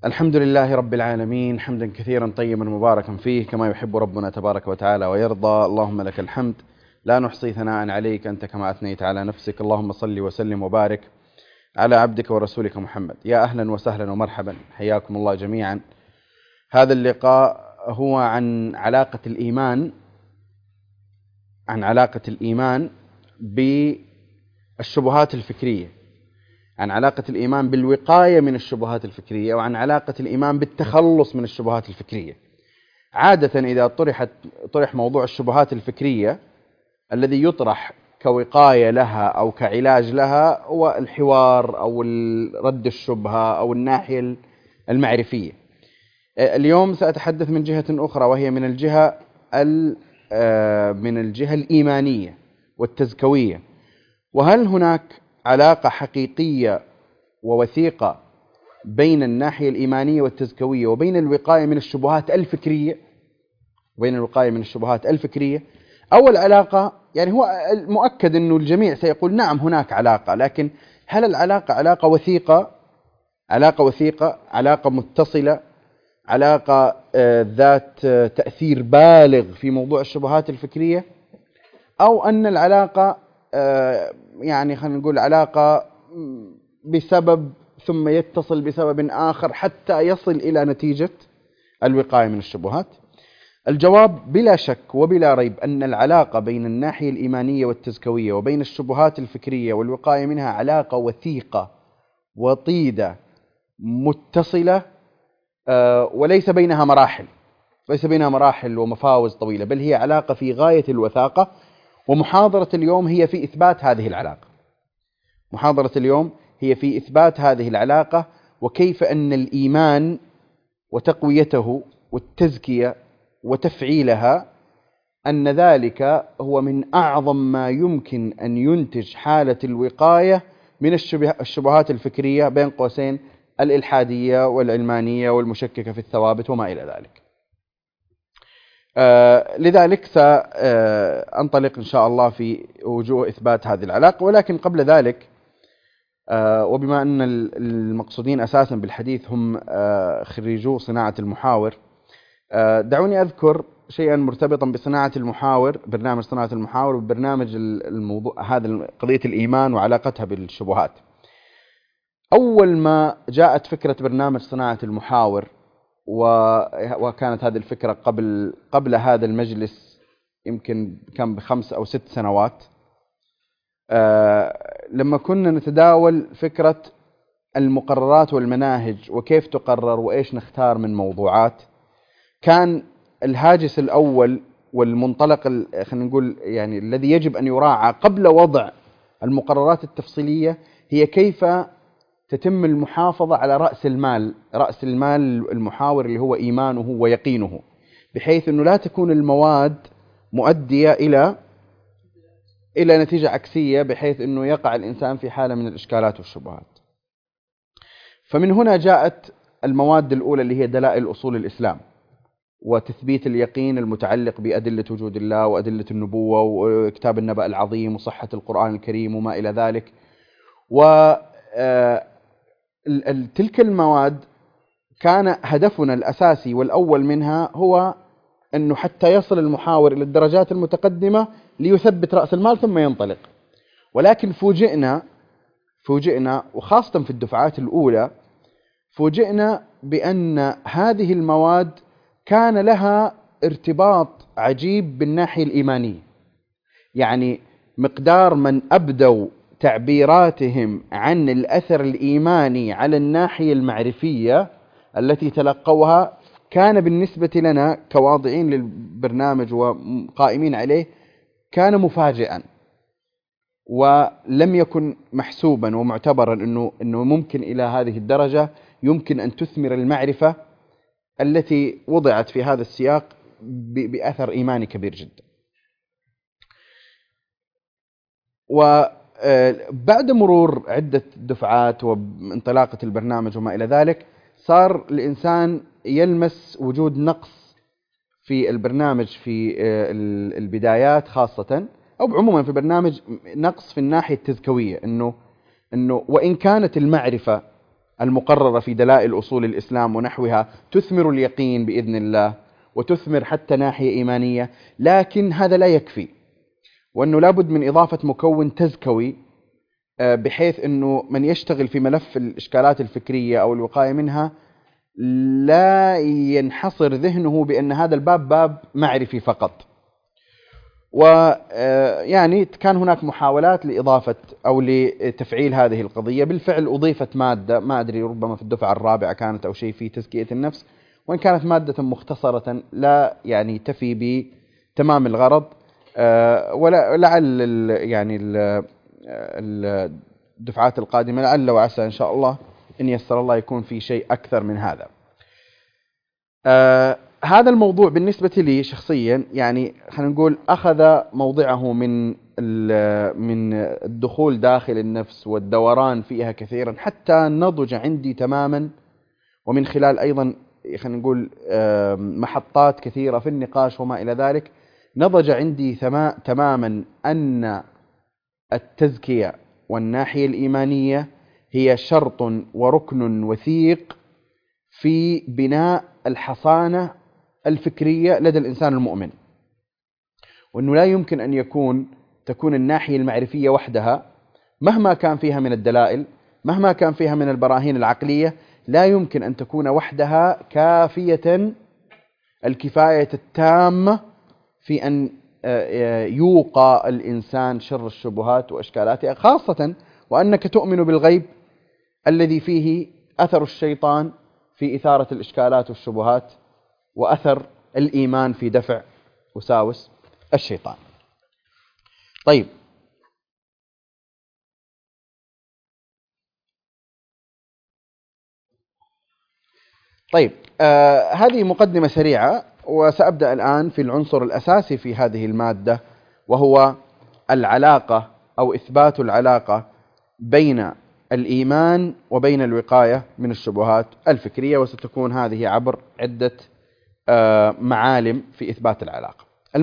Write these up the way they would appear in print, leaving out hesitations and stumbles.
الحمد لله رب العالمين، حمدا كثيرا طيبا مباركا فيه كما يحب ربنا تبارك وتعالى ويرضى. اللهم لك الحمد لا نحصي ثناء عليك أنت كما أثنيت على نفسك. اللهم صل وسلم وبارك على عبدك ورسولك محمد. يا أهلا وسهلا ومرحبا، حياكم الله جميعا. هذا اللقاء هو عن علاقة الإيمان بالشبهات الفكرية، عن علاقة الإيمان بالوقاية من الشبهات الفكرية، وعن علاقة الإيمان بالتخلص من الشبهات الفكرية. عادة إذا طرح موضوع الشبهات الفكرية الذي يطرح كوقاية لها أو كعلاج لها هو الحوار أو رد الشبهة أو الناحية المعرفية. اليوم سأتحدث من جهة أخرى، وهي من الجهة الإيمانية والتزكوية. وهل هناك علاقة حقيقية ووثيقة بين الناحية الإيمانية والتزكوية وبين الوقاية من الشبهات الفكرية؟ أول علاقة، يعني هو المؤكد أنه الجميع سيقول نعم هناك علاقة، لكن هل العلاقة علاقة وثيقة، علاقة متصلة، علاقة ذات تأثير بالغ في موضوع الشبهات الفكرية، أو أن العلاقة يعني خلينا نقول علاقة بسبب ثم يتصل بسبب آخر حتى يصل إلى نتيجة الوقاية من الشبهات؟ الجواب بلا شك وبلا ريب أن العلاقة بين الناحية الإيمانية والتزكوية وبين الشبهات الفكرية والوقاية منها علاقة وثيقة وطيدة متصلة، وليس بينها مراحل ومفاوز طويلة، بل هي علاقة في غاية الوثاقة. ومحاضرة اليوم هي في إثبات هذه العلاقة، وكيف أن الإيمان وتقويته والتزكية وتفعيلها، أن ذلك هو من أعظم ما يمكن أن ينتج حالة الوقاية من الشبهات الفكرية، بين قوسين الإلحادية والعلمانية والمشككة في الثوابت وما إلى ذلك. لذلك سأنطلق إن شاء الله في وجوه إثبات هذه العلاقة. ولكن قبل ذلك، وبما أن المقصودين أساسا بالحديث هم خريجو صناعة المحاور، دعوني أذكر شيئا مرتبطا بصناعة المحاور، برنامج صناعة المحاور، وبرنامج الموضوع هذا قضية الإيمان وعلاقتها بالشبهات. أول ما جاءت فكرة برنامج صناعة المحاور، وكانت هذه الفكرة قبل هذا المجلس يمكن كان ب5 أو 6 سنوات، لما كنا نتداول فكرة المقررات والمناهج وكيف تقرر وإيش نختار من موضوعات، كان الهاجس الأول والمنطلق خلينا نقول يعني الذي يجب أن يراعى قبل وضع المقررات التفصيلية هي كيف تتم المحافظة على رأس المال المحاور، اللي هو إيمانه ويقينه، بحيث أنه لا تكون المواد مؤدية إلى نتيجة عكسية، بحيث أنه يقع الإنسان في حالة من الإشكالات والشبهات. فمن هنا جاءت المواد الأولى، اللي هي دلائل أصول الإسلام وتثبيت اليقين المتعلق بأدلة وجود الله وأدلة النبوة وكتاب النبأ العظيم وصحة القرآن الكريم وما إلى ذلك. تلك المواد كان هدفنا الأساسي والأول منها هو أنه حتى يصل المحاور إلى الدرجات المتقدمة ليثبت رأس المال ثم ينطلق. ولكن فوجئنا وخاصة في الدفعات الأولى، فوجئنا بأن هذه المواد كان لها ارتباط عجيب بالناحية الإيمانية. يعني مقدار من أبدوا تعبيراتهم عن الأثر الإيماني على الناحية المعرفية التي تلقوها كان بالنسبة لنا كواضعين للبرنامج وقائمين عليه كان مفاجئا، ولم يكن محسوبا ومعتبرا أنه ممكن إلى هذه الدرجة يمكن أن تثمر المعرفة التي وضعت في هذا السياق بأثر إيماني كبير جدا. وبعد مرور عدة دفعات وانطلاقة البرنامج وما إلى ذلك، صار الإنسان يلمس وجود نقص في البرنامج في البدايات خاصة، أو عموما في البرنامج، نقص في الناحية التزكوية، إنه وإن كانت المعرفة المقررة في دلائل أصول الإسلام ونحوها تثمر اليقين بإذن الله وتثمر حتى ناحية إيمانية، لكن هذا لا يكفي، وأنه لابد من إضافة مكون تزكوي بحيث أنه من يشتغل في ملف الإشكالات الفكرية أو الوقاية منها لا ينحصر ذهنه بأن هذا الباب باب معرفي فقط. ويعني كان هناك محاولات لإضافة أو لتفعيل هذه القضية. بالفعل أضيفت مادة، ما أدري ربما في الدفعة الرابعة كانت أو شيء في تزكية النفس، وإن كانت مادة مختصرة لا يعني تفي بتمام الغرض، ولعل يعني الدفعات القادمة لعل وعسى إن شاء الله إن يسر الله يكون في شيء أكثر من هذا. هذا الموضوع بالنسبة لي شخصيا يعني خلينا نقول أخذ موضعه من الدخول داخل النفس والدوران فيها كثيرا حتى نضج عندي تماما، ومن خلال أيضا خلينا نقول محطات كثيرة في النقاش وما إلى ذلك، نضج عندي تماما أن التزكية والناحية الإيمانية هي شرط وركن وثيق في بناء الحصانة الفكرية لدى الإنسان المؤمن، وأنه لا يمكن أن تكون الناحية المعرفية وحدها مهما كان فيها من الدلائل، مهما كان فيها من البراهين العقلية، لا يمكن أن تكون وحدها كافية الكفاية التامة في أن يوقى الإنسان شر الشبهات وأشكالاتها، خاصة وأنك تؤمن بالغيب الذي فيه أثر الشيطان في إثارة الإشكالات والشبهات وأثر الإيمان في دفع وساوس الشيطان. طيب، هذه مقدمة سريعة، وسأبدأ الآن في العنصر الأساسي في هذه المادة، وهو العلاقة أو إثبات العلاقة بين الإيمان وبين الوقاية من الشبهات الفكرية، وستكون هذه عبر عدة معالم في إثبات العلاقة.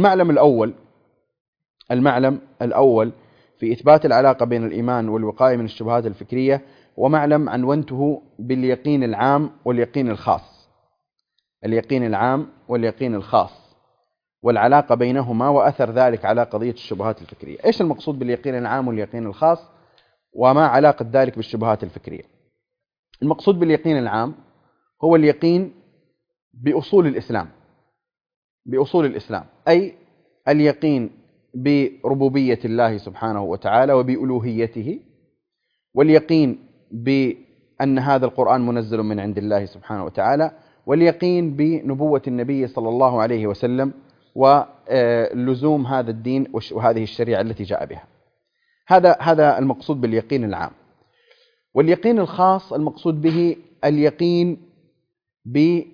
المعلم الأول في إثبات العلاقة بين الإيمان والوقاية من الشبهات الفكرية ومعلم عنونته باليقين العام واليقين الخاص. اليقين العام واليقين الخاص والعلاقة بينهما وأثر ذلك على قضية الشبهات الفكرية. إيش المقصود باليقين العام واليقين الخاص، وما علاقة ذلك بالشبهات الفكرية؟ المقصود باليقين العام هو اليقين بأصول الإسلام، بأصول الإسلام، أي اليقين بربوبية الله سبحانه وتعالى وبألوهيته، واليقين بأن هذا القرآن منزل من عند الله سبحانه وتعالى، واليقين بنبوة النبي صلى الله عليه وسلم ولزوم هذا الدين وهذه الشريعة التي جاء بها. هذا المقصود باليقين العام. واليقين الخاص المقصود به اليقين بمعية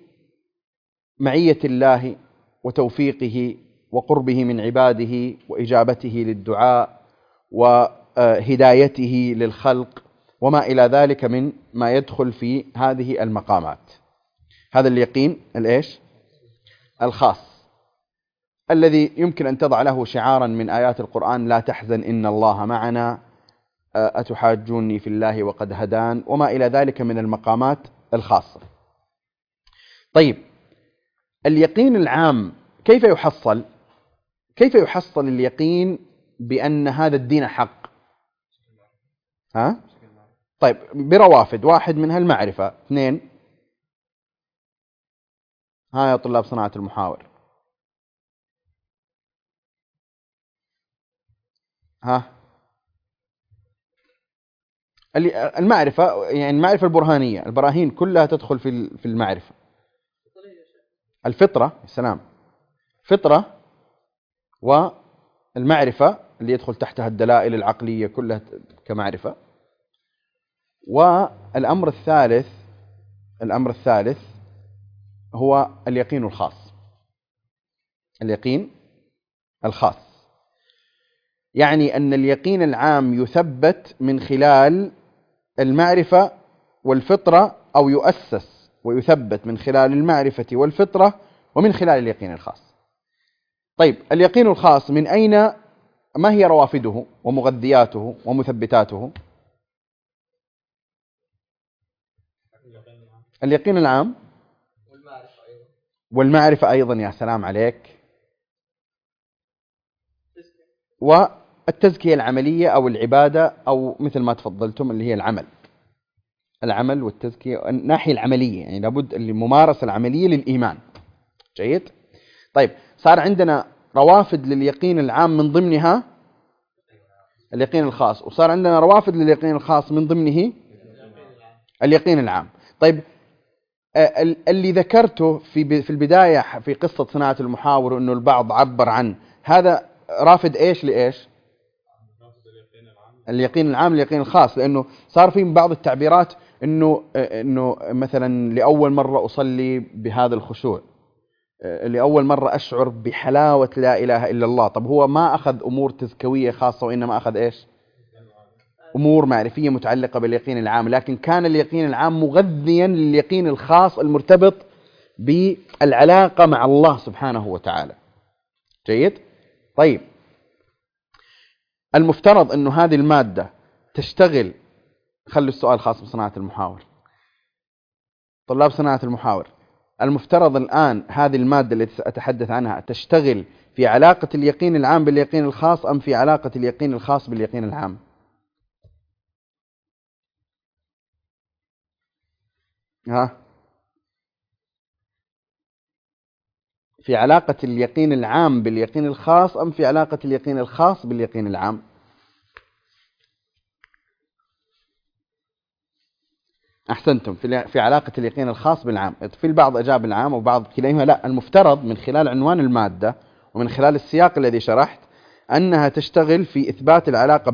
الله وتوفيقه وقربه من عباده وإجابته للدعاء وهدايته للخلق وما إلى ذلك من ما يدخل في هذه المقامات. هذا اليقين الخاص الذي يمكن أن تضع له شعارا من آيات القرآن: لا تحزن إن الله معنا، أتحاجوني في الله وقد هدان، وما إلى ذلك من المقامات الخاصة. طيب، اليقين العام كيف يحصل؟ كيف يحصل اليقين بأن هذا الدين حق؟ طيب، بروافد: واحد منها المعرفة، اثنين يا طلاب صناعة المحاور، المعرفة، يعني المعرفة البرهانية، البراهين كلها تدخل في المعرفة. الفطرة، السلام، فطرة والمعرفة اللي يدخل تحتها الدلائل العقلية كلها كمعرفة. والأمر الثالث هو اليقين الخاص. اليقين الخاص يعني أن اليقين العام يثبت من خلال المعرفة والفطرة، أو يؤسس ويثبت من خلال المعرفة والفطرة ومن خلال اليقين الخاص. طيب، اليقين الخاص من أين؟ ما هي روافده ومغذياته ومثبتاته؟ اليقين العام والمعرفة أيضا، يا سلام عليك، والتزكية العملية أو العبادة، أو مثل ما تفضلتم اللي هي العمل والتزكية، الناحية العملية، يعني لابد الممارسة العملية للإيمان. جيد. طيب، صار عندنا روافد لليقين العام من ضمنها اليقين الخاص، وصار عندنا روافد لليقين الخاص من ضمنه اليقين العام. طيب، اللي ذكرته في البداية في قصة صناعة المحاور، أنه البعض عبر عن هذا رافد إيش لإيش؟ اليقين العام اليقين الخاص، لأنه صار في بعض التعبيرات أنه مثلا لأول مرة أصلي بهذا الخشوع، لأول مرة أشعر بحلاوة لا إله إلا الله. طب هو ما أخذ أمور تزكوية خاصة، وإنما أخذ إيش؟ أمور معرفية متعلقة باليقين العام، لكن كان اليقين العام مغذيا لليقين الخاص المرتبط بالعلاقة مع الله سبحانه وتعالى. جيد؟ طيب، المفترض أنه هذه المادة تشتغل، خلوا السؤال خاص بصناعة المحاور، طلاب صناعة المحاور، المفترض الآن هذه المادة التي سأتحدث عنها تشتغل في علاقة اليقين العام باليقين الخاص، أم في علاقة اليقين الخاص باليقين العام؟ في علاقة اليقين العام باليقين الخاص، أم في علاقة اليقين الخاص باليقين العام؟ أحسنتم، في علاقة اليقين الخاص بالعام. في البعض أجاب العام وبعض كليهما. لا، المفترض من خلال عنوان المادة ومن خلال السياق الذي شرحت أنها تشتغل في إثبات العلاقة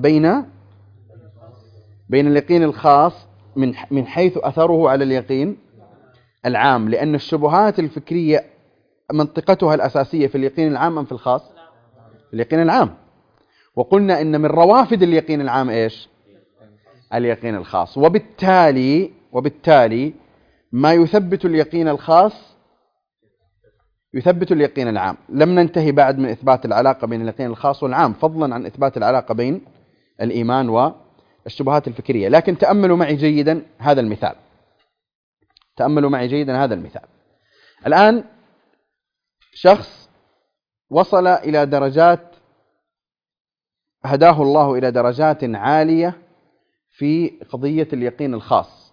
بين اليقين الخاص من حيث أثره على اليقين العام، لأن الشبهات الفكرية منطقتها الأساسية في اليقين العام أم في الخاص؟ في اليقين العام. وقلنا إن من روافد اليقين العام إيش؟ اليقين الخاص. وبالتالي ما يثبت اليقين الخاص يثبت اليقين العام. لم ننتهي بعد من إثبات العلاقة بين اليقين الخاص والعام، فضلا عن إثبات العلاقة بين الإيمان والشبهات الفكرية. لكن تأملوا معي جيدا هذا المثال. الآن شخص وصل إلى درجات، هداه الله إلى درجات عالية في قضية اليقين الخاص.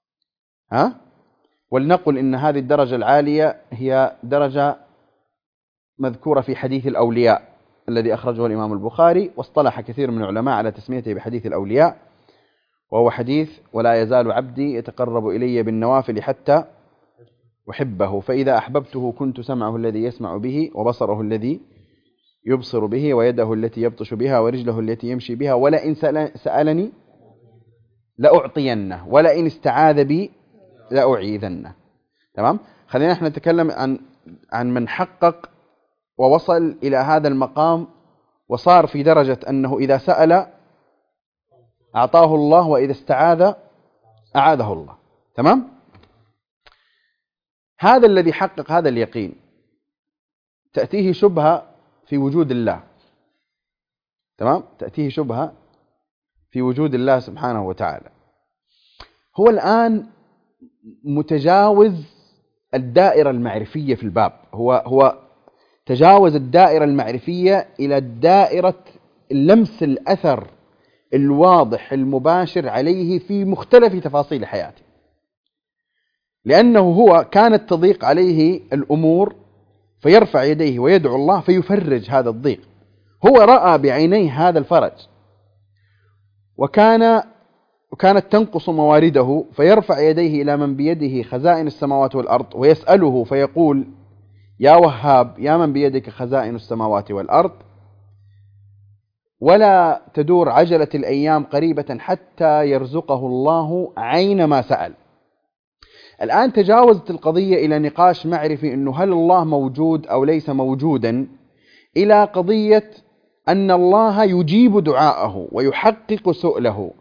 ولنقل إن هذه الدرجة العالية هي درجة مذكورة في حديث الأولياء الذي أخرجه الإمام البخاري، واصطلح كثير من العلماء على تسميته بحديث الأولياء، وهو حديث: ولا يزال عبدي يتقرب إلي بالنوافل حتى أحبه، فإذا أحببته كنت سمعه الذي يسمع به، وبصره الذي يبصر به، ويده التي يبطش بها، ورجله التي يمشي بها، ولئن سألني لأعطينه، ولئن استعاذ بي لأعيذنه. تمام؟ خلينا احنا نتكلم عن من حقق ووصل إلى هذا المقام، وصار في درجة أنه إذا سأل أعطاه الله، وإذا استعاذ أعاذه الله. تمام؟ هذا الذي حقق هذا اليقين تأتيه شبهة في وجود الله. تمام؟ تأتيه شبهة في وجود الله سبحانه وتعالى. هو الآن متجاوز الدائرة المعرفية في الباب، هو تجاوز الدائرة المعرفية إلى دائرة لمس الأثر الواضح المباشر عليه في مختلف تفاصيل حياته، لأنه هو كانت تضيق عليه الأمور فيرفع يديه ويدعو الله فيفرج هذا الضيق. هو رأى بعينيه هذا الفرج، وكانت تنقص موارده فيرفع يديه إلى من بيده خزائن السماوات والأرض ويسأله فيقول: يا وهاب، يا من بيدك خزائن السماوات والأرض، ولا تدور عجلة الأيام قريبة حتى يرزقه الله عين ما سأل. الآن تجاوزت القضية إلى نقاش معرفي أنه هل الله موجود أو ليس موجودا، إلى قضية أن الله يجيب دعاءه ويحقق سؤله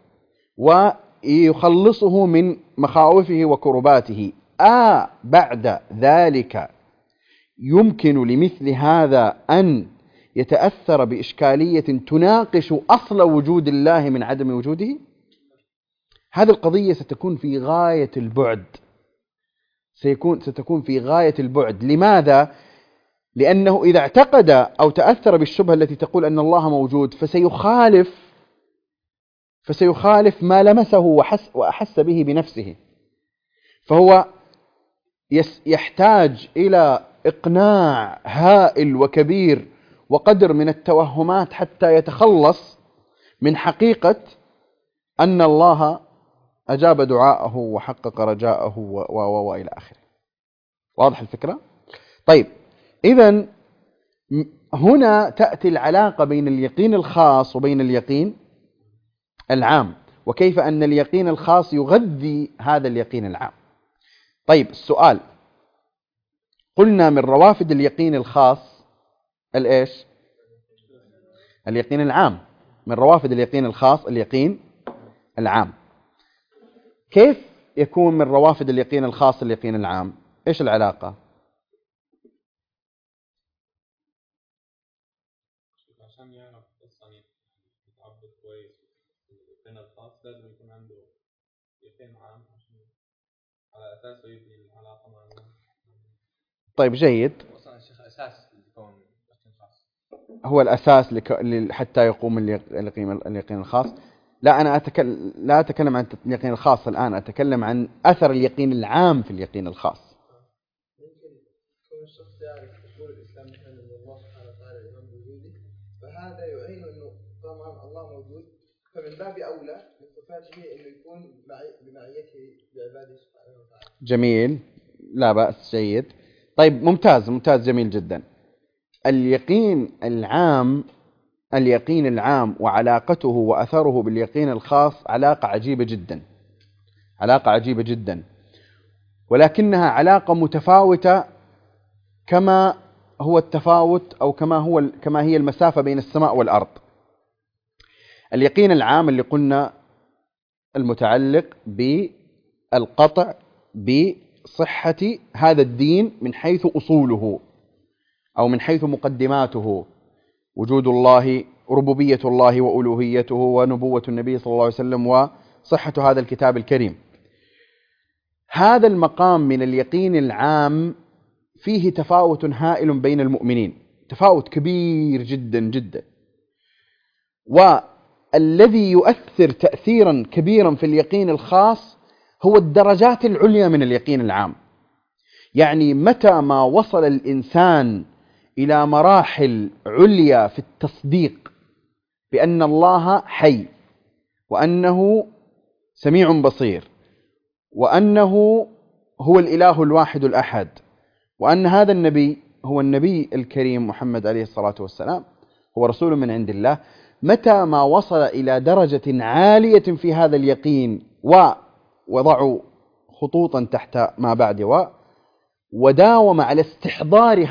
ويخلصه من مخاوفه وكرباته. بعد ذلك يمكن لمثل هذا أن يتأثر بإشكالية تناقش أصل وجود الله من عدم وجوده؟ هذه القضية ستكون في غاية البعد ستكون في غاية البعد. لماذا؟ لأنه إذا اعتقد أو تأثر بالشبهة التي تقول أن الله موجود فسيخالف ما لمسه وأحس به بنفسه، فهو يحتاج إلى إقناع هائل وكبير وقدر من التوهمات حتى يتخلص من حقيقة أن الله أجاب دعاءه وحقق رجاءه وإلى آخره. واضح الفكرة؟ طيب، إذن هنا تأتي العلاقة بين اليقين الخاص وبين اليقين العام، وكيف أن اليقين الخاص يغذي هذا اليقين العام. طيب، السؤال، قلنا من روافد اليقين الخاص الإيش؟ اليقين العام. من روافد اليقين الخاص اليقين العام. كيف يكون من روافد اليقين الخاص اليقين العام؟ إيش العلاقة؟ عشان يعرف الصنيع يتعبد كويس اليقين الخاص لازم يكون عنده يقين عام عشان على أساسه يبني العلاقة مع الله. طيب، جيد. أصلا الشيخ أساس لكون يقين خاص، هو الأساس حتى يقوم اليقين الخاص. لا، أنا لا أتكلم عن اليقين الخاص الآن، أتكلم عن أثر اليقين العام في اليقين الخاص. ممكن يكون الشخص يعرف أصول الإسلام مثلا أن الله سبحانه وتعالى الإمام بوجوده، فهذا يعين أنه طبعا الله موجود، فمن باب أولى من صفاته أنه يكون بمعيته بعباده سبحانه وتعالى. جميل، لا بأس، جيد. طيب، ممتاز، جميل جدا. اليقين العام وعلاقته وأثره باليقين الخاص علاقة عجيبة جدا، ولكنها علاقة متفاوتة كما هو التفاوت أو كما هي المسافة بين السماء والأرض. اليقين العام اللي قلنا المتعلق بالقطع بصحة هذا الدين من حيث أصوله أو من حيث مقدماته، وجود الله، ربوبية الله وألوهيته ونبوة النبي صلى الله عليه وسلم وصحة هذا الكتاب الكريم. هذا المقام من اليقين العام فيه تفاوت هائل بين المؤمنين، تفاوت كبير جدا جدا، والذي يؤثر تأثيرا كبيرا في اليقين الخاص هو الدرجات العليا من اليقين العام. يعني متى ما وصل الإنسان إلى مراحل عليا في التصديق بأن الله حي، وأنه سميع بصير، وأنه هو الإله الواحد الأحد، وأن هذا النبي هو النبي الكريم محمد عليه الصلاة والسلام، هو رسول من عند الله، متى ما وصل إلى درجة عالية في هذا اليقين ووضعوا خطوطا تحت ما بعد وداوم على استحضار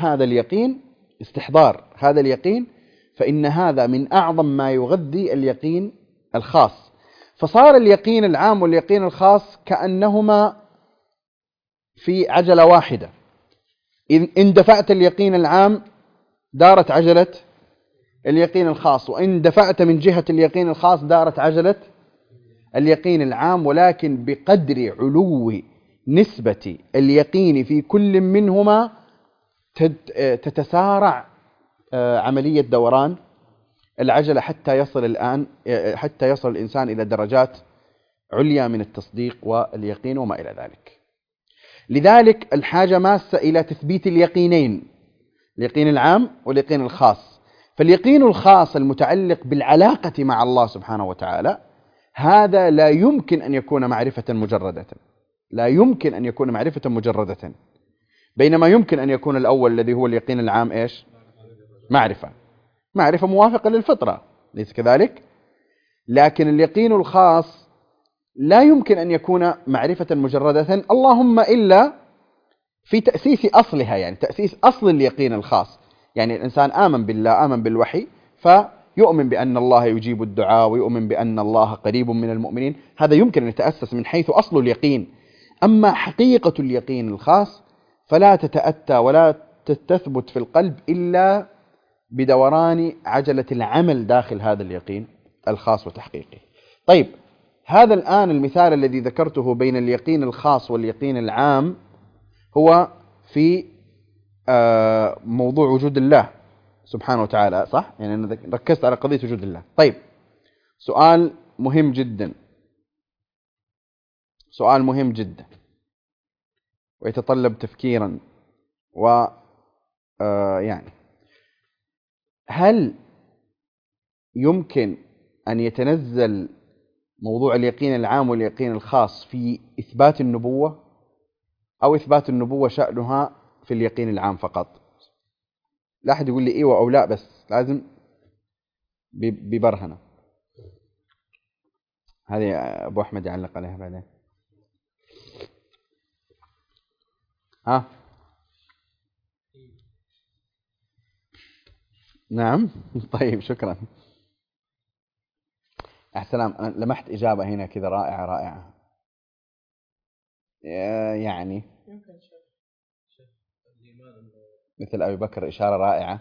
هذا اليقين، فإن هذا من أعظم ما يغذي اليقين الخاص. فصار اليقين العام واليقين الخاص كأنهما في عجلة واحدة. إن دفعت اليقين العام دارت عجلة اليقين الخاص، وإن دفعت من جهة اليقين الخاص دارت عجلة اليقين العام، ولكن بقدر علو نسبة اليقين في كل منهما تتسارع عملية دوران العجلة حتى يصل الإنسان إلى درجات عليا من التصديق واليقين وما إلى ذلك. لذلك الحاجة ماسة إلى تثبيت اليقينين، اليقين العام واليقين الخاص. فاليقين الخاص المتعلق بالعلاقة مع الله سبحانه وتعالى هذا لا يمكن أن يكون معرفة مجردة، بينما يمكن أن يكون الأول الذي هو اليقين العام إيش؟ معرفة موافقة للفطرة، ليس كذلك؟ لكن اليقين الخاص لا يمكن أن يكون معرفة مجردة، اللهم إلا في تأسيس أصلها، يعني تأسيس أصل اليقين الخاص. يعني الإنسان آمن بالله، آمن بالوحي، فيؤمن بأن الله يجيب الدعاء ويؤمن بأن الله قريب من المؤمنين، هذا يمكن أن يتأسس من حيث أصل اليقين. أما حقيقة اليقين الخاص فلا تتأتى ولا تثبت في القلب إلا بدوران عجلة العمل داخل هذا اليقين الخاص وتحقيقه. طيب، هذا الآن المثال الذي ذكرته بين اليقين الخاص واليقين العام هو في موضوع وجود الله سبحانه وتعالى، صح؟ يعني أنا ركزت على قضية وجود الله. طيب، سؤال مهم جدا، سؤال مهم جدا ويتطلب تفكيرا يعني هل يمكن أن يتنزل موضوع اليقين العام واليقين الخاص في إثبات النبوة، أو إثبات النبوة شأنها في اليقين العام فقط؟ لا أحد يقول لي إيوة أو لا، بس لازم ببرهنة. هذه أبو أحمد يعلق عليها بعدين. ها؟ نعم. طيب، شكرا. السلام. أنا لمحت إجابة هنا كذا رائعة رائعة. يعني يمكن شيء الإيمان مثل أبي بكر، إشارة رائعة.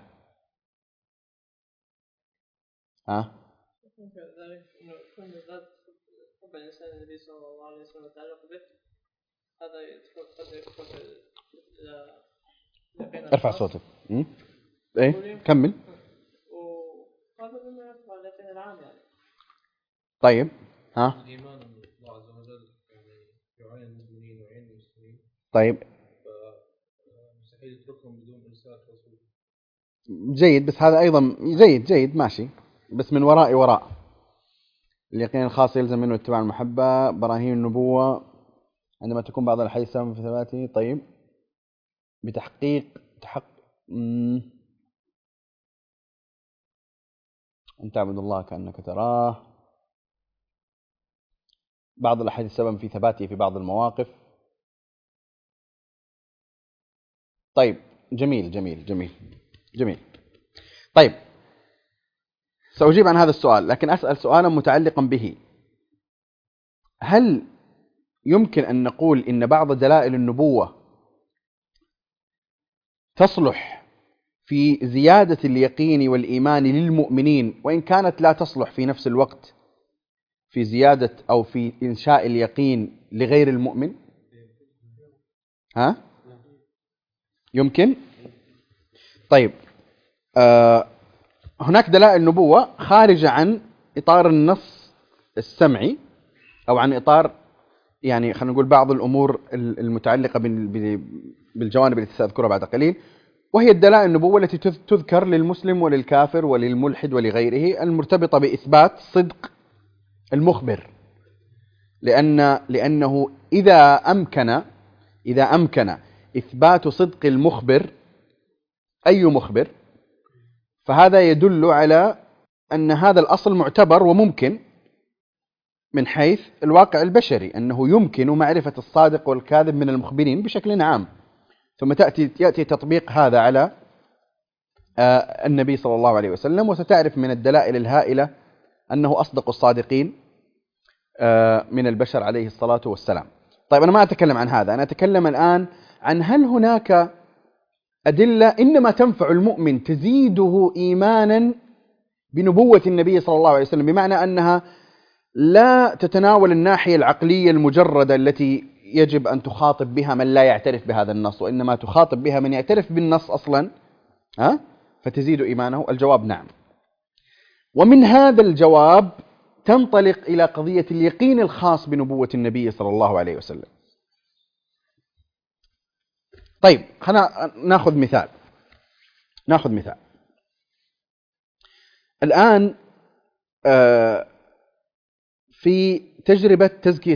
ها؟ يمكن ذلك إنه كل ذات حب الإنسان النبي صلى الله عليه وسلم يتعلق به، هذا يدخل قد يدخل إلى اليقين ارفع الخاص. صوتك. إيه، كمل. وهذا مما يرفع اليقين العام يعني. طيب، ها؟ الإيمان أن الله عز وجل يعني يعين المؤمنين ويعين المسلمين. طيب، فمستحيل يتركهم بدون إرسال رسول. جيد، بس هذا أيضا جيد ماشي، بس من وراء اليقين الخاص يلزم منه اتباع المحبة، براهين النبوة عندما تكون بعض الأحاديث سببا في ثباته. طيب، بتحقيق أن تعبد الله كأنك تراه، بعض الأحاديث سببا في ثباته في بعض المواقف. طيب، جميل جميل جميل جميل. طيب، سأجيب عن هذا السؤال، لكن أسأل سؤالا متعلقا به. هل يمكن أن نقول إن بعض دلائل النبوة تصلح في زيادة اليقين والإيمان للمؤمنين، وإن كانت لا تصلح في نفس الوقت في زيادة أو في إنشاء اليقين لغير المؤمن؟ ها؟ يمكن؟ طيب، هناك دلائل نبوة خارجة عن إطار النص السمعي، أو عن إطار يعني خلينا نقول بعض الأمور المتعلقة بالجوانب التي سأذكرها بعد قليل، وهي الدلائل النبوة التي تذكر للمسلم وللكافر وللملحد ولغيره، المرتبطة بإثبات صدق المخبر. لأنه إذا أمكن إثبات صدق المخبر، أي مخبر، فهذا يدل على أن هذا الأصل معتبر وممكن من حيث الواقع البشري، أنه يمكن معرفة الصادق والكاذب من المخبرين بشكل عام. ثم يأتي تطبيق هذا على النبي صلى الله عليه وسلم، وستعرف من الدلائل الهائلة أنه أصدق الصادقين من البشر عليه الصلاة والسلام. طيب، أنا ما أتكلم عن هذا، أنا أتكلم الآن عن هل هناك أدلة إنما تنفع المؤمن تزيده إيمانا بنبوة النبي صلى الله عليه وسلم، بمعنى أنها لا تتناول الناحية العقلية المجردة التي يجب أن تخاطب بها من لا يعترف بهذا النص، وإنما تخاطب بها من يعترف بالنص أصلا، فتزيد إيمانه؟ الجواب نعم. ومن هذا الجواب تنطلق إلى قضية اليقين الخاص بنبوة النبي صلى الله عليه وسلم. طيب، خلينا ناخذ مثال. الآن في تجربة تزكية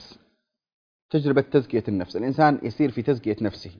النفس، الإنسان يسير في تزكية نفسه.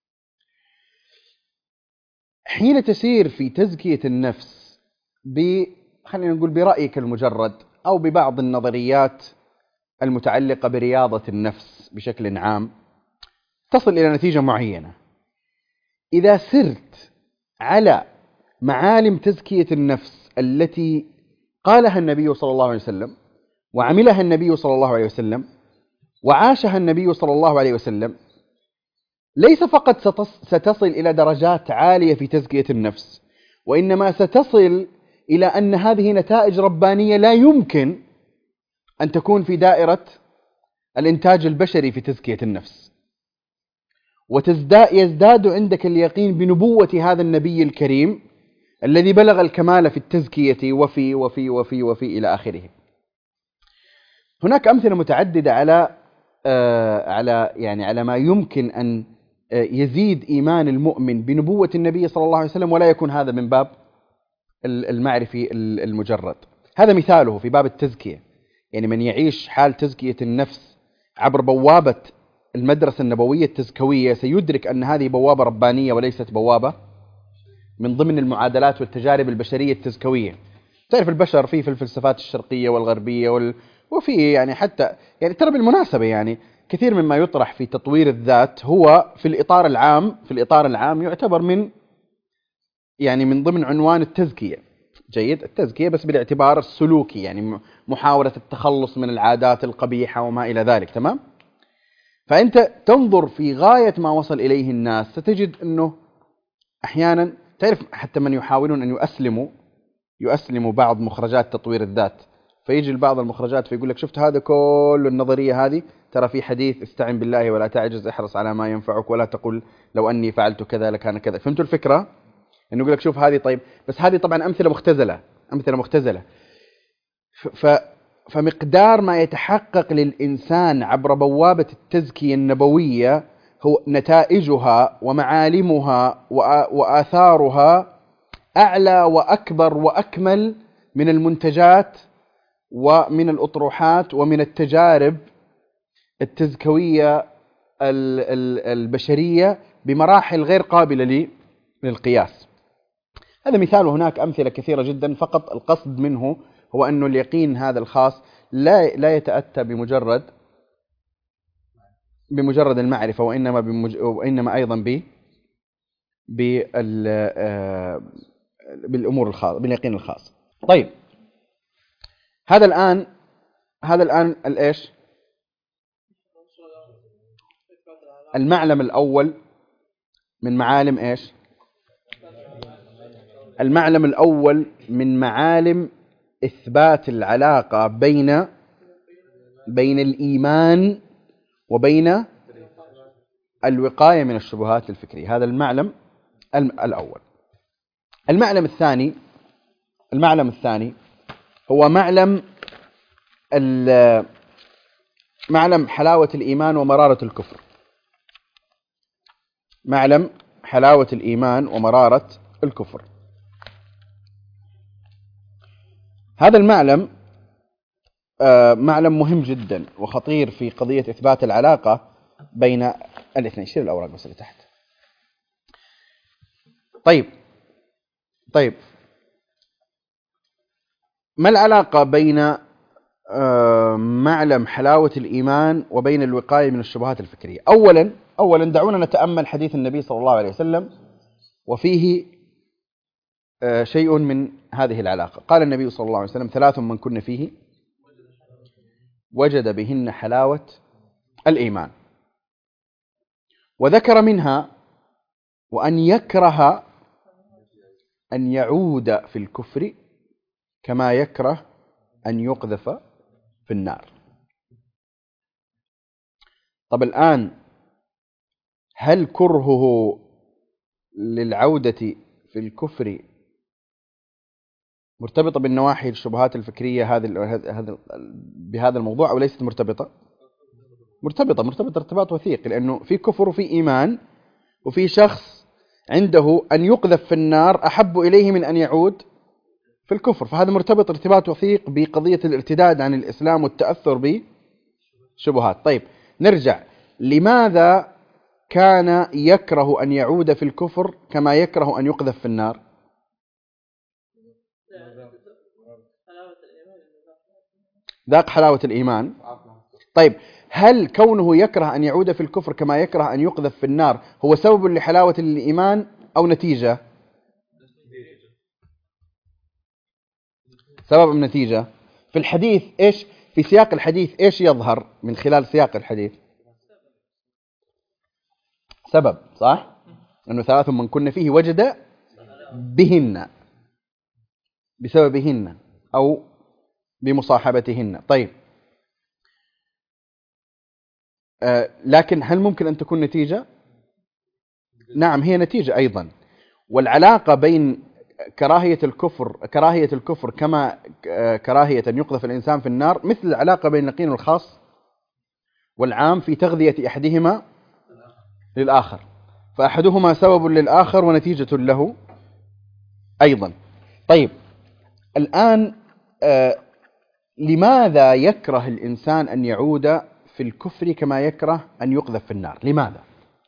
حين تسير في تزكية النفس خلينا نقول برأيك المجرد، أو ببعض النظريات المتعلقة برياضة النفس بشكل عام، تصل إلى نتيجة معينة. إذا سرت على معالم تزكية النفس التي قالها النبي صلى الله عليه وسلم، وعملها النبي صلى الله عليه وسلم، وعاشها النبي صلى الله عليه وسلم، ليس فقط ستصل إلى درجات عالية في تزكية النفس، وإنما ستصل إلى أن هذه نتائج ربانية لا يمكن أن تكون في دائرة الإنتاج البشري في تزكية النفس. يزداد عندك اليقين بنبوة هذا النبي الكريم الذي بلغ الكمال في التزكية وفي وفي وفي وفي إلى آخره. هناك أمثلة متعددة على ما يمكن أن يزيد إيمان المؤمن بنبوة النبي صلى الله عليه وسلم ولا يكون هذا من باب المعرفي المجرد. هذا مثاله في باب التزكية، يعني من يعيش حال تزكية النفس عبر بوابة المدرسة النبوية التزكوية سيدرك أن هذه بوابة ربانية وليست بوابة من ضمن المعادلات والتجارب البشرية التزكوية. تعرف البشر في الفلسفات الشرقية والغربية وفي يعني حتى يعني ترى بالمناسبة يعني كثير مما يطرح في تطوير الذات هو في الإطار العام يعتبر من ضمن عنوان التزكية. جيد، التزكية بس بالاعتبار السلوكي، يعني محاولة التخلص من العادات القبيحة وما إلى ذلك. تمام؟ فأنت تنظر في غاية ما وصل إليه الناس ستجد أنه أحيانا تعرف حتى من يحاولون أن يؤسلموا بعض مخرجات تطوير الذات، فيجي بعض المخرجات فيقول لك شفت هذا كل النظرية هذه ترى في حديث استعن بالله ولا تعجز، احرص على ما ينفعك ولا تقل لو أني فعلت كذا لكان كذا. فهمتوا الفكرة؟ إنه يقول لك شوف هذه، طيب بس هذه طبعا أمثلة مختزلة. فمقدار ما يتحقق للإنسان عبر بوابة التزكية النبوية هو نتائجها ومعالمها وآثارها أعلى وأكبر وأكمل من المنتجات ومن الأطروحات ومن التجارب التزكوية البشرية بمراحل غير قابلة للقياس. هذا مثال، وهناك أمثلة كثيرة جدا. فقط القصد منه هو أنه اليقين هذا الخاص لا يتأتى بمجرد المعرفة، وإنما أيضا بالأمور الخاصة، باليقين الخاص. طيب، هذا الآن الإيش؟ المعلم الأول من معالم إيش؟ المعلم الأول من معالم إثبات العلاقة بين الإيمان وبين الوقاية من الشبهات الفكرية. هذا المعلم الأول. المعلم الثاني هو معلم حلاوة الإيمان ومرارة الكفر. معلم حلاوة الإيمان ومرارة الكفر. هذا المعلم معلم مهم جدا وخطير في قضية إثبات العلاقة بين الاثنين. شيل الأوراق بس اللي تحت. طيب، ما العلاقة بين معلم حلاوة الإيمان وبين الوقاية من الشبهات الفكرية؟ أولا دعونا نتأمل حديث النبي صلى الله عليه وسلم وفيه شيء من هذه العلاقة. قال النبي صلى الله عليه وسلم: 3 من كن فيه وجد بهن حلاوة الإيمان. وذكر منها وأن يكره أن يعود في الكفر كما يكره أن يقذف في النار. طب الآن هل كرهه للعودة في الكفر مرتبطة بالنواحي الشبهات الفكرية بهذا الموضوع أو ليست مرتبطة؟ مرتبطة ارتباط وثيق، لأنه في كفر وفي إيمان، وفي شخص عنده أن يقذف في النار أحب إليه من أن يعود في الكفر، فهذا مرتبط ارتباط وثيق بقضية الارتداد عن الإسلام والتأثر بشبهات. طيب نرجع، لماذا كان يكره أن يعود في الكفر كما يكره أن يقذف في النار؟ ذاق حلاوة الإيمان. طيب، هل كونه يكره أن يعود في الكفر كما يكره أن يقذف في النار هو سبب لحلاوة الإيمان أو نتيجة؟ سبب أم نتيجة؟ في الحديث إيش؟ في سياق الحديث إيش يظهر من خلال سياق الحديث؟ سبب، صح؟ أنه 3 من كن فيه وجد بهن، بسببهن أو بمصاحبتهن. طيب، لكن هل ممكن أن تكون نتيجة؟ نعم هي نتيجة أيضا. والعلاقة بين كراهية الكفر كما كراهية أن يقذف الإنسان في النار مثل العلاقة بين اليقين الخاص والعام في تغذية أحدهما للآخر، فأحدهما سبب للآخر ونتيجة له أيضا. طيب الآن لماذا يكره الإنسان أن يعود في الكفر كما يكره أن يقذف في النار؟ لماذا؟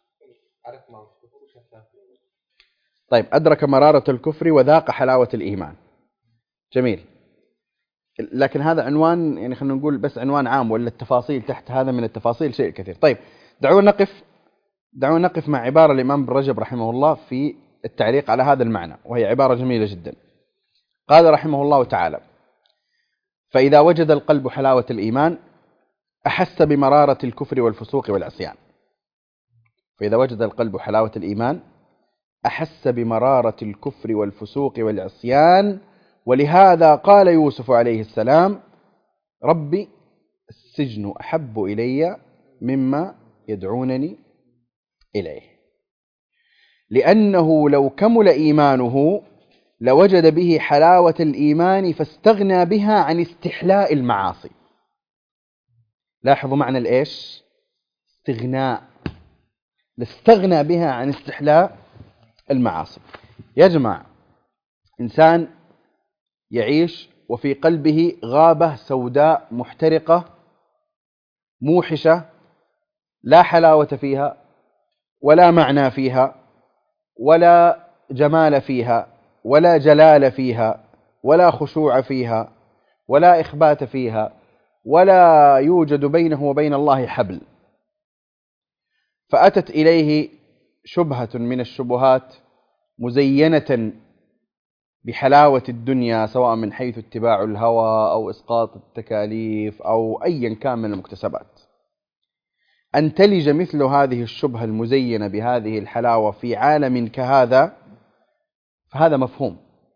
طيب أدرك مرارة الكفر وذاق حلاوة الإيمان. جميل، لكن هذا عنوان يعني خلينا نقول بس عنوان عام، ولا التفاصيل تحت هذا من التفاصيل شيء كثير. طيب دعونا نقف مع عبارة الإمام ابن رجب رحمه الله في التعليق على هذا المعنى، وهي عبارة جميلة جدا. قال رحمه الله تعالى: فإذا وجد القلب حلاوة الإيمان أحس بمرارة الكفر والفسوق والعصيان. فإذا وجد القلب حلاوة الإيمان أحس بمرارة الكفر والفسوق والعصيان. ولهذا قال يوسف عليه السلام: ربي السجن أحب إلي مما يدعونني إليه. لأنه لو كمل إيمانه لوجد به حلاوة الإيمان فاستغنى بها عن استحلاء المعاصي. لاحظوا معنى الإيش؟ استغناء، لاستغنى بها عن استحلاء المعاصي. يا جماعة، إنسان يعيش وفي قلبه غابة سوداء محترقة موحشة لا حلاوة فيها ولا معنى فيها ولا جمال فيها ولا جلال فيها ولا خشوع فيها ولا إخبات فيها ولا يوجد بينه وبين الله حبل. فأتت إليه شبهة من الشبهات مزينة بحلاوة الدنيا، سواء من حيث اتباع الهوى أو إسقاط التكاليف أو أيا كان من المكتسبات. أن تلج مثل هذه الشبهة المزينة بهذه الحلاوة في عالم كهذا، فهذا مفهوم.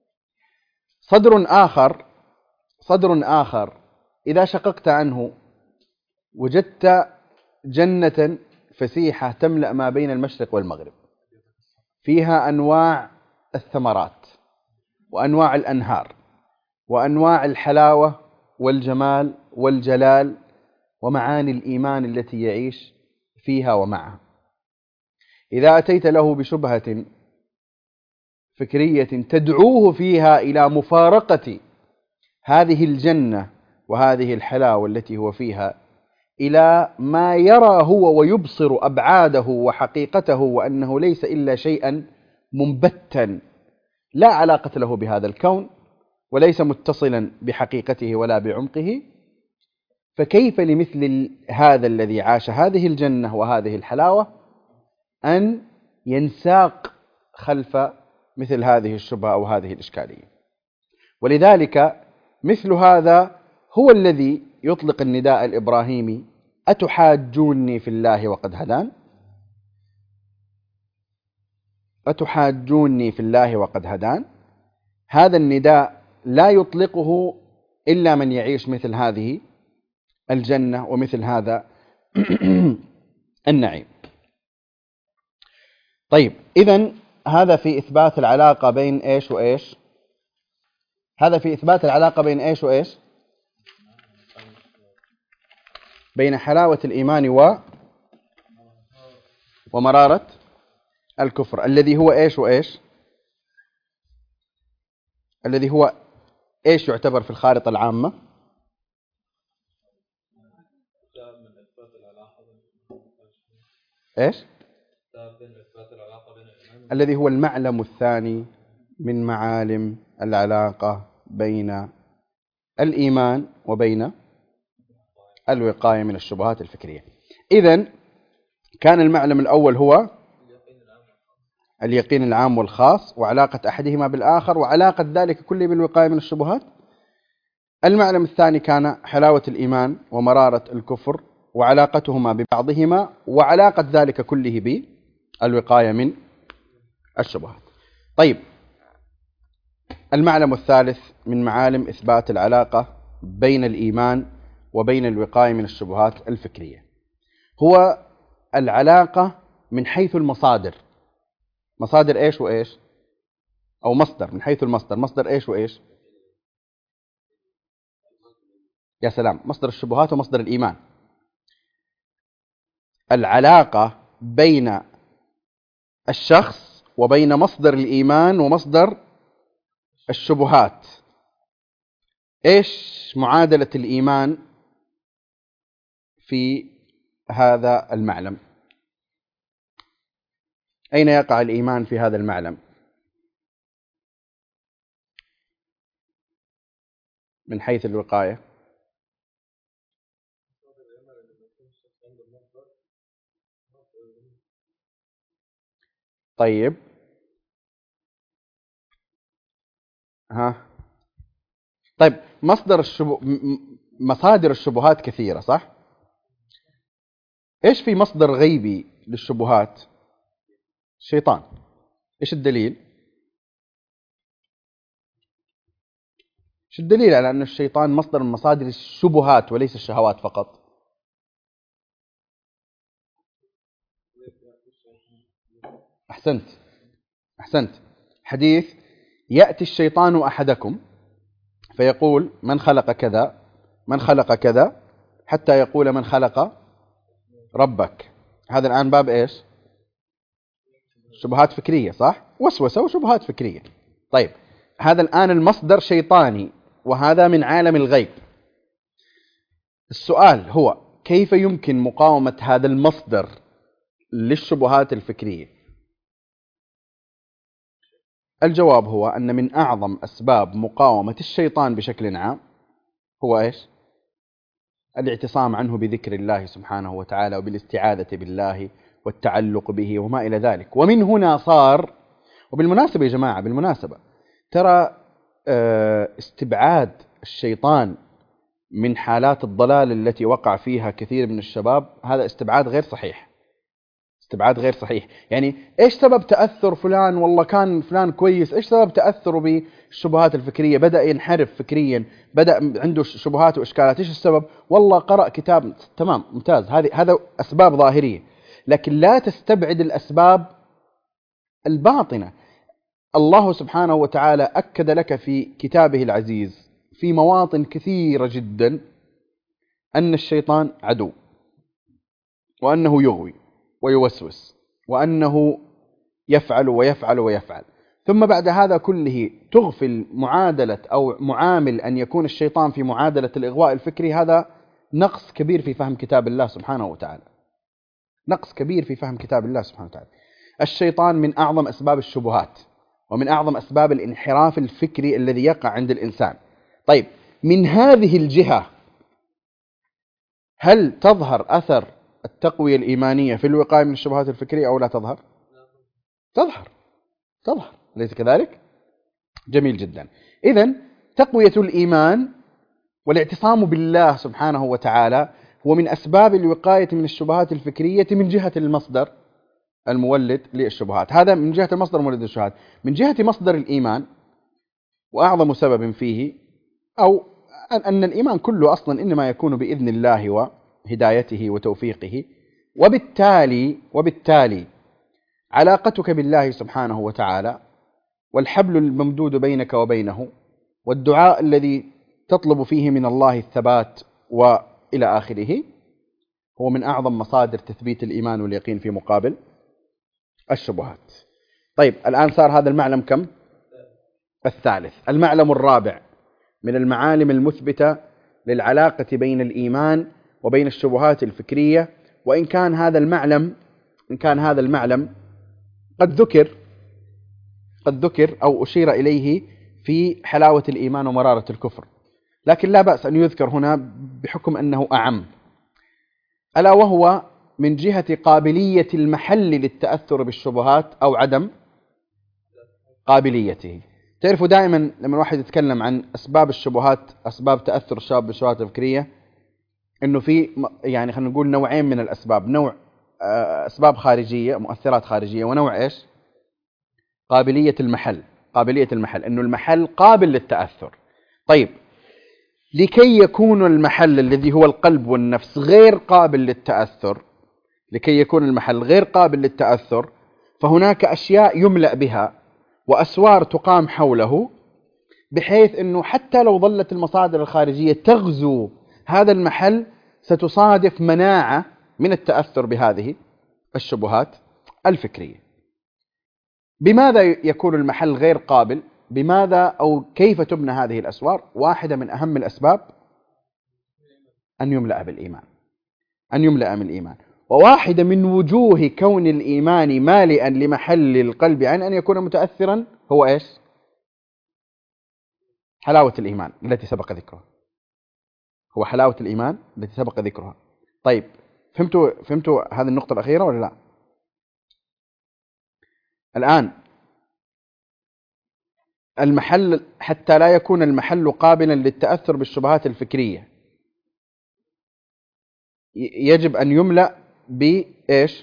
صدر آخر إذا شققت عنه وجدت جنة فسيحة تملأ ما بين المشرق والمغرب، فيها أنواع الثمرات وأنواع الأنهار وأنواع الحلاوة والجمال والجلال ومعاني الإيمان التي يعيش فيها ومعها. إذا أتيت له بشبهة فكرية تدعوه فيها إلى مفارقة هذه الجنة وهذه الحلاوة التي هو فيها إلى ما يرى هو ويبصر أبعاده وحقيقته، وأنه ليس إلا شيئا منبتا لا علاقة له بهذا الكون وليس متصلا بحقيقته ولا بعمقه، فكيف لمثل هذا الذي عاش هذه الجنة وهذه الحلاوة أن ينساق خلف مثل هذه الشبهة أو هذه الإشكالية؟ ولذلك مثل هذا هو الذي يطلق النداء الإبراهيمي: أتحاجوني في الله وقد هدان؟ أتحاجوني في الله وقد هدان. هذا النداء لا يطلقه إلا من يعيش مثل هذه الجنة ومثل هذا النعيم. طيب إذن هذا في إثبات العلاقة بين إيش وإيش؟ هذا في إثبات العلاقة بين إيش وإيش؟ بين حلاوة الإيمان ومرارة الكفر، الذي هو إيش وإيش؟ الذي هو إيش يعتبر في الخارطة العامة؟ إيش؟ الذي هو المعلم الثاني من معالم العلاقة بين الإيمان وبين الوقاية من الشبهات الفكرية. إذن كان المعلم الأول هو اليقين العام والخاص، وعلاقة أحدهما بالآخر، وعلاقة ذلك كله بالوقاية من الشبهات. المعلم الثاني كان حلاوة الإيمان ومرارة الكفر، وعلاقتهما ببعضهما، وعلاقة ذلك كله بالوقاية من الشبهات. طيب المعلم الثالث من معالم إثبات العلاقة بين الإيمان وبين الوقاية من الشبهات الفكرية هو العلاقة من حيث المصادر. مصادر إيش وإيش؟ أو مصدر، من حيث المصدر، مصدر إيش وإيش؟ يا سلام، مصدر الشبهات ومصدر الإيمان. العلاقة بين الشخص وبين مصدر الإيمان ومصدر الشبهات، إيش معادلة الإيمان في هذا المعلم؟ أين يقع الإيمان في هذا المعلم من حيث الوقاية؟ طيب طيب، مصادر الشبهات كثيرة صح؟ إيش في مصدر غيبي للشبهات؟ الشيطان. إيش الدليل؟ إيش الدليل على أن الشيطان مصدر من مصادر الشبهات وليس الشهوات فقط؟ أحسنت. حديث: يأتي الشيطان أحدكم فيقول من خلق كذا من خلق كذا حتى يقول من خلق ربك. هذا الآن باب إيش؟ شبهات فكرية صح؟ وسوسة وشبهات فكرية. طيب، هذا الآن المصدر شيطاني وهذا من عالم الغيب. السؤال هو كيف يمكن مقاومة هذا المصدر للشبهات الفكرية؟ الجواب هو أن من أعظم أسباب مقاومة الشيطان بشكل عام هو إيش؟ الاعتصام عنه بذكر الله سبحانه وتعالى وبالاستعاذة بالله والتعلق به وما إلى ذلك. ومن هنا صار، وبالمناسبة يا جماعة، بالمناسبة ترى استبعاد الشيطان من حالات الضلال التي وقع فيها كثير من الشباب هذا استبعاد غير صحيح. استبعاد غير صحيح. يعني إيش سبب تأثر فلان؟ والله كان فلان كويس، إيش سبب تأثره بالشبهات الفكرية؟ بدأ ينحرف فكريا، بدأ عنده شبهات وإشكالات. إيش السبب؟ والله قرأ كتاب. تمام، ممتاز، هذا أسباب ظاهرية، لكن لا تستبعد الأسباب الباطنة. الله سبحانه وتعالى أكد لك في كتابه العزيز في مواطن كثيرة جدا أن الشيطان عدو، وأنه يغوي ويوسوس، وأنه يفعل ويفعل ويفعل. ثم بعد هذا كله تغفل معادلة أو معامل أن يكون الشيطان في معادلة الإغواء الفكري. هذا نقص كبير في فهم كتاب الله سبحانه وتعالى. نقص كبير في فهم كتاب الله سبحانه وتعالى. الشيطان من أعظم أسباب الشبهات ومن أعظم أسباب الانحراف الفكري الذي يقع عند الإنسان. طيب، من هذه الجهة هل تظهر أثر التقوية الإيمانية في الوقاية من الشبهات الفكرية أو لا تظهر؟ تظهر، ليس كذلك؟ جميل جدا. إذن تقوية الإيمان والاعتصام بالله سبحانه وتعالى هو من أسباب الوقاية من الشبهات الفكرية من جهة المصدر المولد للشبهات. هذا من جهة المصدر المولد للشبهات. من جهة مصدر الإيمان، وأعظم سبب فيه أو أن الإيمان كله أصلا إنما يكون بإذن الله وهدايته وتوفيقه، وبالتالي علاقتك بالله سبحانه وتعالى والحبل الممدود بينك وبينه والدعاء الذي تطلب فيه من الله الثبات وإلى آخره هو من أعظم مصادر تثبيت الإيمان واليقين في مقابل الشبهات. طيب، الآن صار هذا المعلم كم؟ الثالث. المعلم الرابع من المعالم المثبتة للعلاقة بين الإيمان وبين الشبهات الفكرية، وإن كان هذا المعلم قد ذكر أو أشير إليه في حلاوة الإيمان ومرارة الكفر، لكن لا بأس أن يذكر هنا بحكم أنه أعم، ألا وهو من جهة قابلية المحل للتأثر بالشبهات أو عدم قابليته. تعرفوا دائما لما الواحد يتكلم عن أسباب الشبهات، أسباب تأثر الشباب بالشبهات الفكرية، إنه في يعني خلينا نقول نوعين من الأسباب. نوع أسباب خارجية، مؤثرات خارجية، ونوع إيش؟ قابلية المحل، إنه المحل قابل للتأثر. طيب، لكي يكون المحل الذي هو القلب والنفس غير قابل للتأثر، فهناك أشياء يملأ بها وأسوار تقام حوله، بحيث أنه حتى لو ظلت المصادر الخارجية تغزو هذا المحل ستصادف مناعة من التأثر بهذه الشبهات الفكرية. بماذا يكون المحل غير قابل؟ بماذا أو كيف تبنى هذه الأسوار؟ واحدة من أهم الأسباب أن يملأ بالإيمان، أن يملأ من الإيمان. وواحدة من وجوه كون الإيمان مالئا لمحل القلب عن أن يكون متأثرا هو إيش؟ حلاوة الإيمان التي سبق ذكرها. هو حلاوة الإيمان التي سبق ذكرها. طيب، فهمتوا هذه النقطة الأخيرة ولا لا؟ الآن المحل، حتى لا يكون المحل قابلا للتأثر بالشبهات الفكرية، يجب أن يملأ بإيش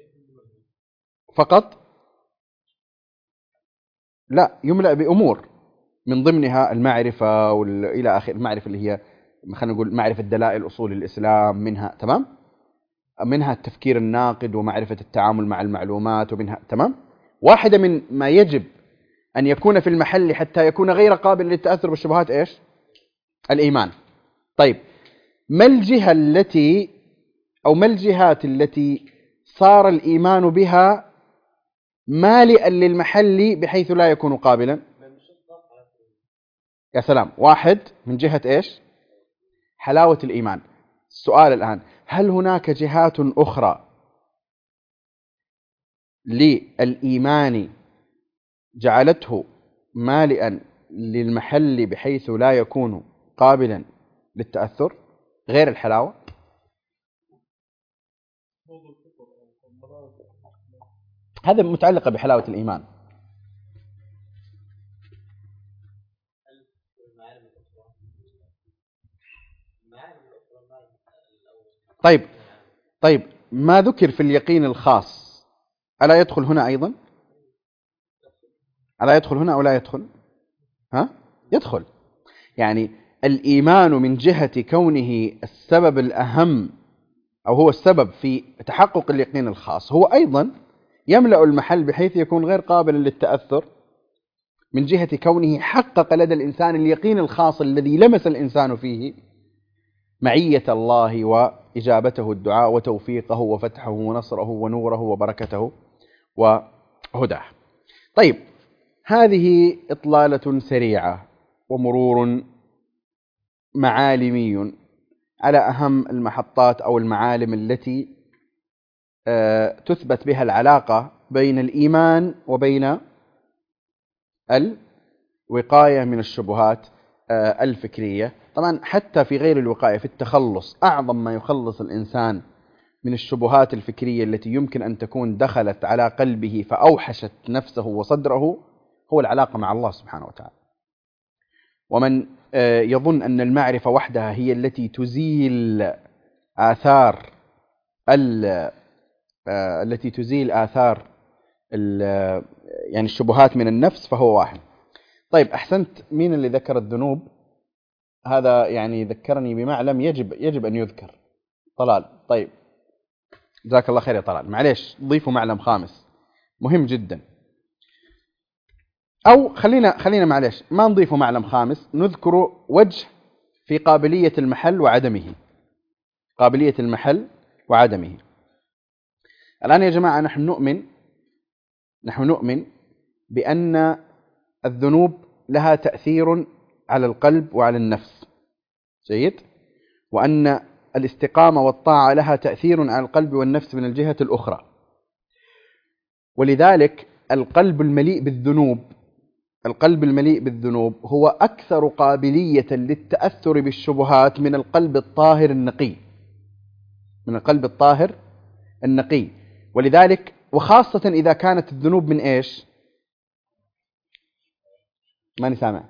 فقط؟ لا، يملأ بأمور من ضمنها المعرفة إلى آخر. المعرفة اللي هي خلينا نقول معرفة دلائل أصول الإسلام، منها تمام، منها التفكير الناقد ومعرفة التعامل مع المعلومات، ومنها تمام. واحدة من ما يجب أن يكون في المحل حتى يكون غير قابل للتأثر بالشبهات إيش؟ الإيمان. طيب، ما الجهة التي أو ما الجهات التي صار الإيمان بها مالئا للمحل بحيث لا يكون قابلا؟ يا سلام، واحد من جهة إيش؟ حلاوة الإيمان. السؤال الآن، هل هناك جهات أخرى للإيمان جعلته مالئا للمحل بحيث لا يكون قابلا للتأثر غير الحلاوة؟ هذا متعلقة بحلاوة الإيمان. طيب، ما ذكر في اليقين الخاص ألا يدخل هنا أيضا؟ ألا يدخل هنا أو لا يدخل؟ يدخل. يعني الإيمان من جهة كونه السبب الأهم أو هو السبب في تحقق اليقين الخاص، هو أيضا يملأ المحل بحيث يكون غير قابل للتأثر من جهة كونه حقق لدى الإنسان اليقين الخاص الذي لمس الإنسان فيه معية الله وإجابته الدعاء وتوفيقه وفتحه ونصره ونوره وبركته وهداه. طيب، هذه إطلالة سريعة ومرور معالمي على أهم المحطات أو المعالم التي تثبت بها العلاقة بين الإيمان وبين الوقاية من الشبهات الفكرية. طبعا حتى في غير الوقاية، في التخلص، أعظم ما يخلص الإنسان من الشبهات الفكرية التي يمكن أن تكون دخلت على قلبه فأوحشت نفسه وصدره هو العلاقة مع الله سبحانه وتعالى. ومن يظن أن المعرفة وحدها هي التي تزيل آثار يعني الشبهات من النفس فهو واحد. طيب، أحسنت. مين اللي ذكر الذنوب؟ هذا يعني ذكرني بمعلم يجب أن يذكر. طلال. طيب، جزاك الله خير يا طلال. معليش، ضيفوا معلم خامس مهم جدا. أو خلينا معليش ما نضيفه معلم خامس، نذكر وجه في قابلية المحل وعدمه. قابلية المحل وعدمه. الآن يا جماعة نحن نؤمن بأن الذنوب لها تأثير على القلب وعلى النفس، جيد، وأن الاستقامة والطاعة لها تأثير على القلب والنفس من الجهة الأخرى. ولذلك القلب المليء بالذنوب هو أكثر قابلية للتأثر بالشبهات من القلب الطاهر النقي. ولذلك وخاصة إذا كانت الذنوب من إيش؟ ماني سامع.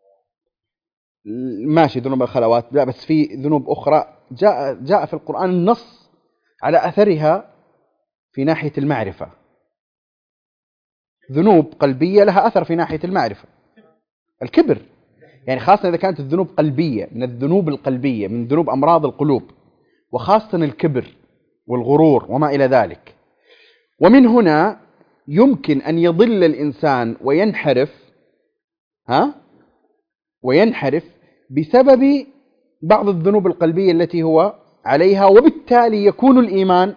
ماشي، ذنوب الخلوات لا، بس في ذنوب أخرى جاء في القرآن النص على أثرها في ناحية المعرفة. ذنوب قلبية لها أثر في ناحية المعرفة. الكبر، يعني خاصة إذا كانت الذنوب قلبية، من الذنوب القلبية، من ذنوب أمراض القلوب، وخاصة الكبر والغرور وما إلى ذلك. ومن هنا يمكن أن يضل الإنسان وينحرف بسبب بعض الذنوب القلبية التي هو عليها، وبالتالي يكون الإيمان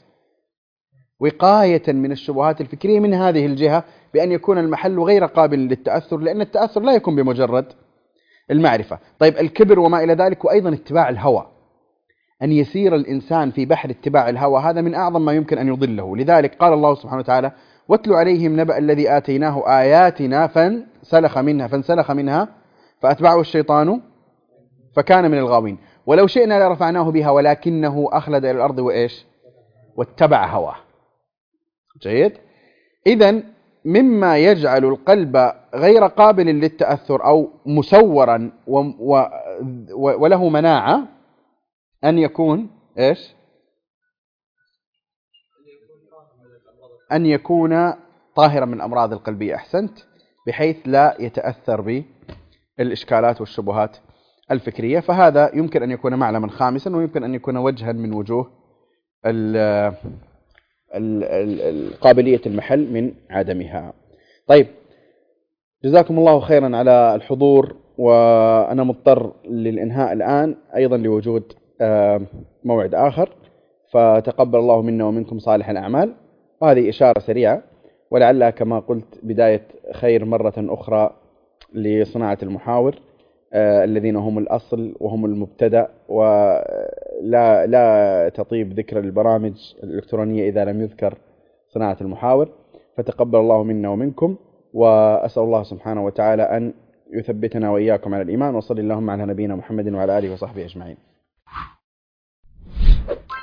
وقاية من الشبهات الفكرية من هذه الجهة، بأن يكون المحل غير قابل للتأثر، لأن التأثر لا يكون بمجرد المعرفة. طيب الكبر وما إلى ذلك، وأيضا اتباع الهوى، أن يسير الإنسان في بحر اتباع الهوى، هذا من أعظم ما يمكن أن يضله. لذلك قال الله سبحانه وتعالى: واتل عليهم نبأ الذي آتيناه آياتنا فانسلخ منها فأتبعه الشيطان فكان من الغاوين ولو شئنا لرفعناه بها ولكنه أخلد إلى الأرض واتبع هواه. جيد. إذن مما يجعل القلب غير قابل للتأثر أو مسورا وله مناعة أن يكون أن يكون طاهرا من الأمراض القلبية. أحسنت. بحيث لا يتأثر بالإشكالات والشبهات الفكرية. فهذا يمكن أن يكون معلما خامسا، ويمكن أن يكون وجها من وجوه قابلية المحل من عدمها. طيب، جزاكم الله خيرا على الحضور، وأنا مضطر للإنهاء الآن أيضا لوجود موعد آخر، فتقبل الله منا ومنكم صالح الأعمال. وهذه إشارة سريعة، ولعلها كما قلت بداية خير مرة أخرى لصناعة المحاور الذين هم الأصل وهم المبتدأ، ولا تطيب ذكر البرامج الإلكترونية إذا لم يذكر صناعة المحاور. فتقبل الله منا ومنكم، وأسأل الله سبحانه وتعالى أن يثبتنا وإياكم على الإيمان. وصلى اللهم على نبينا محمد وعلى آله وصحبه أجمعين.